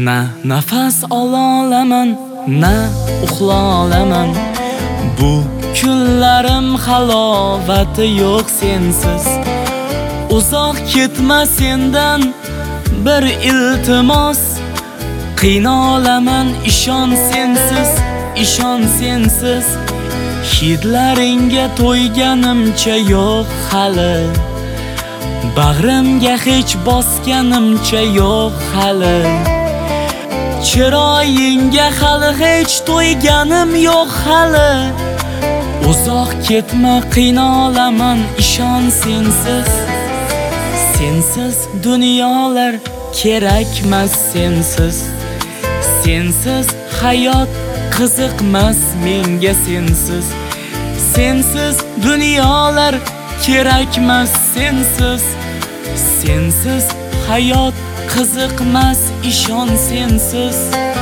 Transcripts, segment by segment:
Na nafas ololaman, na uxlolaman. Bu kunlarim halovati yo'q sensiz. Uzoq ketma sendan bir iltimos. Qiynolaman, ishon sensiz, ishon sensiz. Hidlaringga to'yganimcha yo'q hali. Bag'rimga hech bosganimcha yo'q hali. Chiroyingga hali hech to'yganim yo'q hali. Uzoq ketma, qiynolaman, ishon sensiz. Sensiz dunyolar kerakmas sensiz. Sensiz hayot qiziqmas menga sensiz. Sensiz dunyolar kerakmas sensiz. Sensiz hayot qiziqmas, ishon sensiz.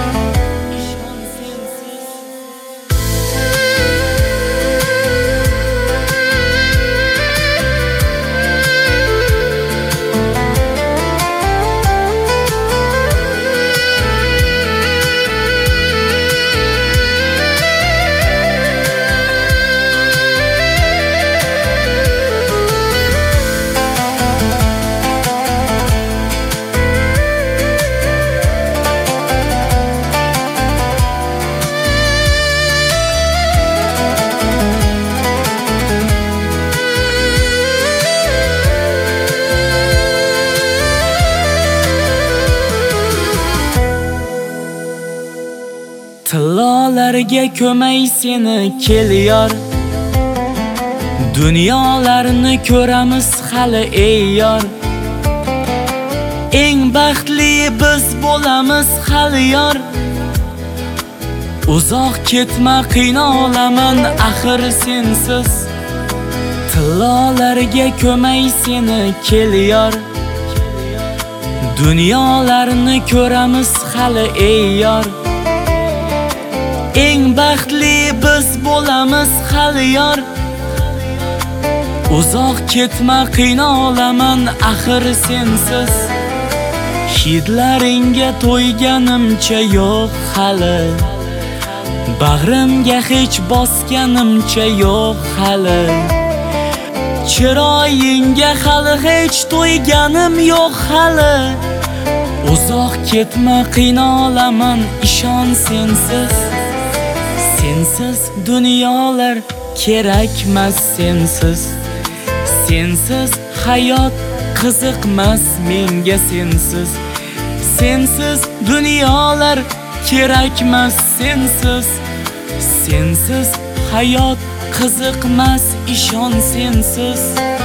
Tillolarga ko'may seni kelyor. Dunyolarni ko'ramiz hali ey yor. Eng baxtli biz bo'lamiz hali yor. Uzoq ketma, qiynolaman axir sensiz. Tillolarga ko'may seni kelyor. Dunyolarni ko'ramiz hali ey yor. Eng baxtli biz bo'lamiz hali yor. Uzoq ketma, qiynolaman axir sensiz. Hidlaringga to'yganimcha yo'q hali. Bag'rimga hech bosganimcha yo'q hali. Chiroyingga hali hech to'yganim yo'q hali. Uzoq ketma, qiynolaman, ishon sensiz. Sensiz dunyolar kerakmas sensiz. Sensiz hayot qiziqmas menga sensiz. Sensiz dunyolar kerakmas sensiz. Sensiz hayot qiziqmas, ishon sensiz.